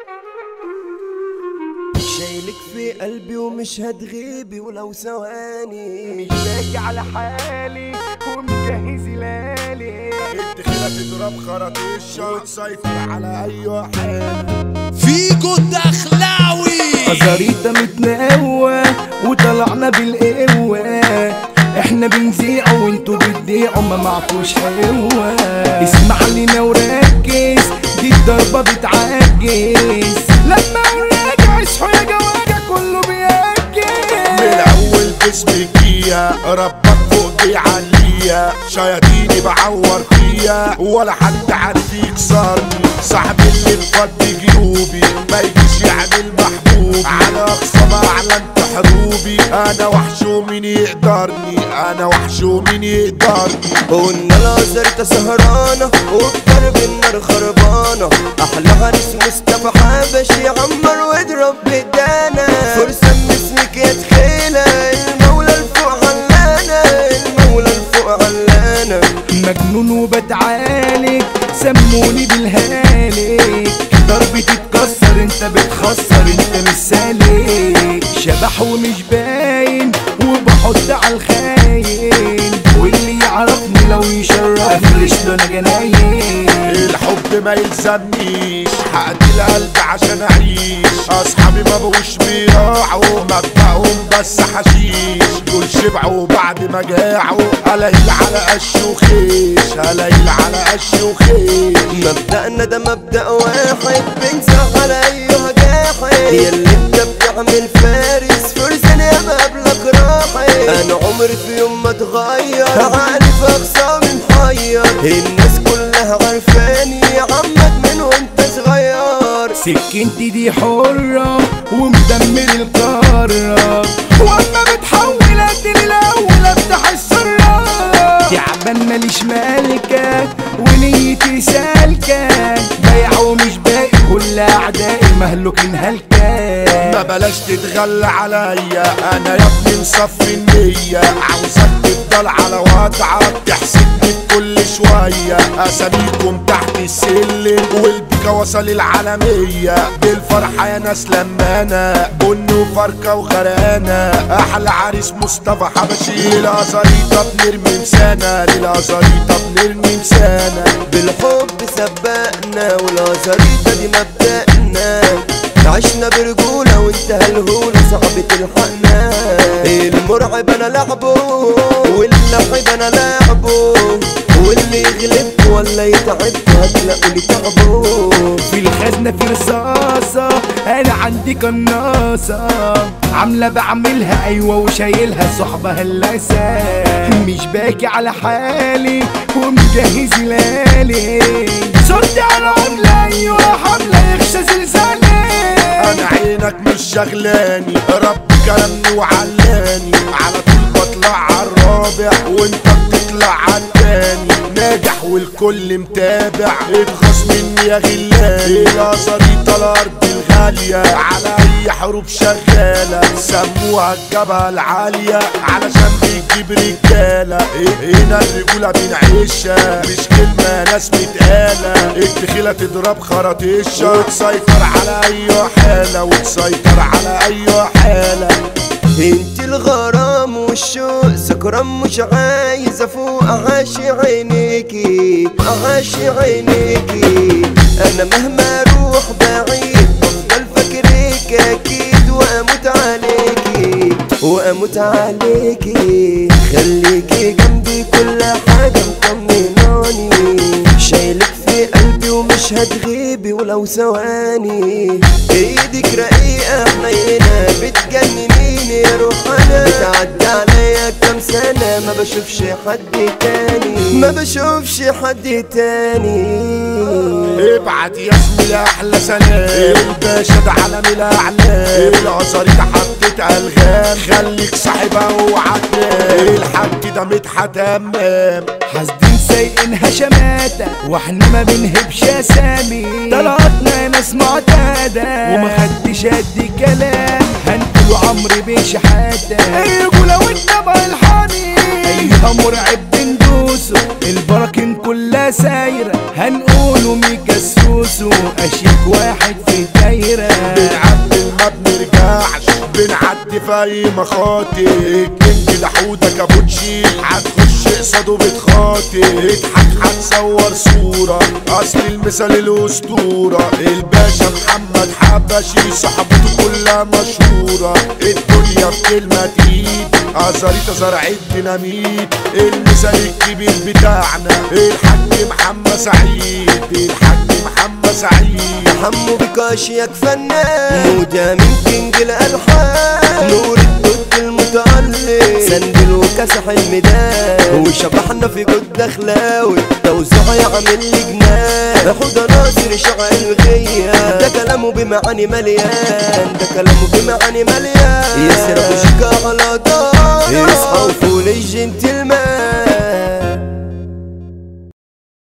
شايلك في قلبي ومش هتغيبي ولو ثواني. مش باقي على حالي ومجهز لالي. الدخيلة تضرب خراطيشة وتسيطر على أي حال. فيجو الدخلاوي أزاريتا متنقوة وطلعنا بالقوة. احنا بنذيع وانتوا بتضيعوا ما معكوش حلوة. اسمع لنا وركز دي الضربة بتعجز. لما نراجع اصحوا يا جواجع كله بيأجز. من الأول جسمي جيا ربك فوق بيعليا. شياطيني بعور فيا ولا حد عارف يكسرني. صاحبي اللي مفضي جيوبي ما يجيش يعمل محبوبي. على أقصى ما أعلنت حروبي أنا وحش ومين يقدرني. أنا وحش ومين يقدرني. قلنا الأزاريتا سهرانة وبضرب النار خربانة. أحلى عريس مصطفى حبشي عمر واضرب بدانا. فرصة من اسمك يا تخيلة المولى الفوق علانا. المولى الفوق علانا. مجنون وبتعالج سموني بالهالك. ضربي تتكسر انت بتخسر انت مش سالك. شبح ومش باين وبحط على الخاين. واللي يعرفني لو يشرف افرش له انا جناين. الحب ما يلزمنيش حقدي القلب عشان اعيش. اصحابي ما بقوش بيراعوا مبدأهم بس حشيش. دول شبعوا بعد ما جاعوا قلايل على قش وخيش. قلايل على قش وخيش. مبدأنا ده مبدأ واحد بنسى على أيها جاحد. ياللي انت بتعمل فارس فرسان يا مقابلك راحت. أنا عمري في يوم ما اتغير عقلي في أقسامي محير. الناس كلها عارفاني يا عمك من وانت صغير. سكنتي دي حرة ومدمر القارة. واما بتحول ادي الاول افتح السرة. تعبان ماليش مالكة ونيتي سالكة. بايع ومش باقي كل اعدائي مهلوكين هلكة. ما بلاش تتغلى عليا انا يا ابني مصفي النية. عاوزك تفضل على وضعك تحسدني كل شوية. اساميكم تحت السلم والبيكا وصل العالمية. بالفرحة يا ناس لمانة بن وفركة وغرقانة. احلى عريس مصطفى حبشي. للأزاريتا بنرمي مسانة. للأزاريتا بنرمي مسانة. بالحب سبقنا والأزاريتا دي مبدأنا. عشنا برجولة وانت هالهولة صعب تلحقنا. المرعب انا لعبه واللعب انا لعبه. واللي يغلب ولا يتعب هتلاقوا لي تعبه. في الخزنة في رصاصة انا عندي قناصة. عاملة بعملها ايوه وشايلها صحبة هلاسة. مش باكي على حالي ومجهز لالي. صرتي على عملة ايوه حملة يخشى زلزالي. انا عينك مش شغلاني رب كرمني وعلاني. على طول بطلع عالرابع وانت بتطلع عالتاني. ناجح والكل متابع اتخص مني يا غلاني. الأزاريتا الارض الغالية على اي حروب شغالة. سموها الجبهة العالية علشان بتجيب رجالة. هنا الرجولة بنعيشها مش كلمة ناس متقالة. الدخيلة تضرب خراطيشة وتسيطر على اي حالة. وتسيطر على اي حالة. انت الغرام والشوق سكران مش عايز افوق. اعاشي عينيكي اعاشي عينيكي. انا مهما اروح بعيد بفضل فاكريك اكيد. واموت عليكي واموت عليكي. خليكي جنبي كل حاجة مطمناني. شايلك في قلبي ومش هتغيبي ولو ثواني. ايدك رقيقة حنينة بتجننيني يا روح. انا بتعدي عليا كام سنة ما بشوفش حد تاني. ما بشوفش حد تاني. ابعت يا زميلي احلى سلام. الباشا ده عالم الاعلام. الأزاريتا حطت الغام خليك صاحبها اوعى تنام. الحاج ده مدحت همام. حاسدين سايقينها شماتة واحنا ما بنهبش اسامي. طلعتنا ناس معتادة وما خدتش قد كلام. هنقول عمرو بشحاتة الرجولة والطبع الحامي. ايها مرعب بندوسه البراكين كلها الدنيا سايرة هنقوله ميكا السوسو اشيك واحد في الدايرة. بنعدل ما بنرجعش بنعدي في اي مخاطر. الكينج ده حودة كابوتشي هتخش قصاده بتخاطر. اضحك هتصور صورة اصل المثال الاسطورة. الباشا محمد حبشي صحبته كلها مشهورة. الدنيا في كلمة تقيل ازاريتا زرع الديناميت. المثال الكبير بتاعنا الحاج محمد سعيد. الحاج محمد سعيد حمو بكاشيك فنان وده من كينج الالحان. نور الدود المتألق سندل وكسح الميدان. وشبحنا في جد اخلاوي توزيع يعمل لي جنان. حوده ناصر شعر الغية ده كلامه بمعاني مليان. ده كلامه بمعاني مليان. يسرق وشكا على دار يصحى وفول الجنتلمان.